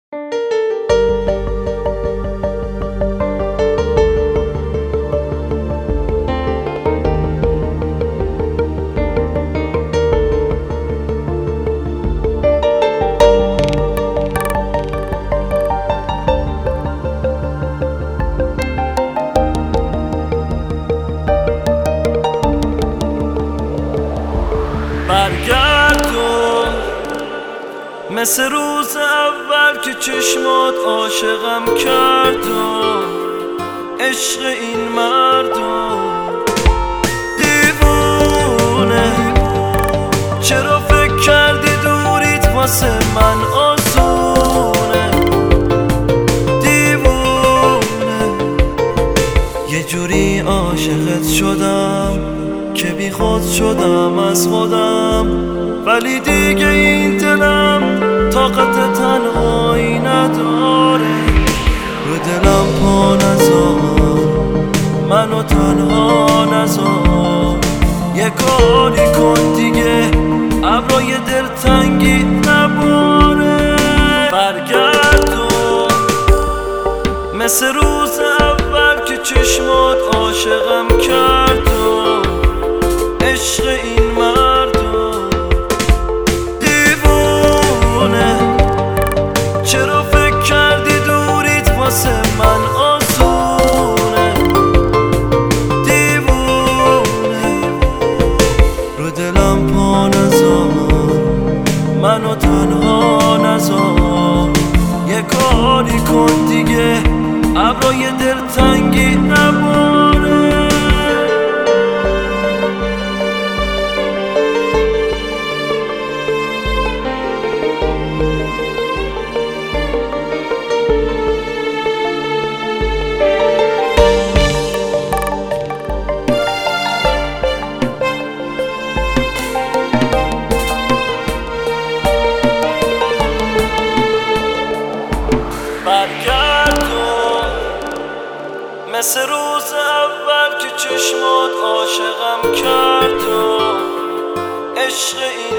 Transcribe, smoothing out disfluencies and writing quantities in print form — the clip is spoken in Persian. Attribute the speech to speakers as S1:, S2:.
S1: برگردون مثل روز اول که چشمات عاشقم کردم. عشق این مردم دیوونه، چرا فکر کردی دوریت واسه من آسونه؟ دیوونه، یه جوری عاشقت شدم که بی خود شدم از خودم، ولی دیگه این دلم طاقت تنهایی نداره. رو دلم پا نذار، منو تنها نذار، یه کاری کن دیگه ابرای دلتنگی نباره. برگردون مثل روز اول که چشمات عاشقم کردم. عشق این مردم دیوونه، چرا فکر کردی دوریت واسه من آسونه؟ دیوونه، رو دلم پا نذار، منو تنها نذار، یه کاری کن دیگه ابرای دلتنگی نباره. برگردون مثل روز اول که چشمات عاشقم کردم. عشق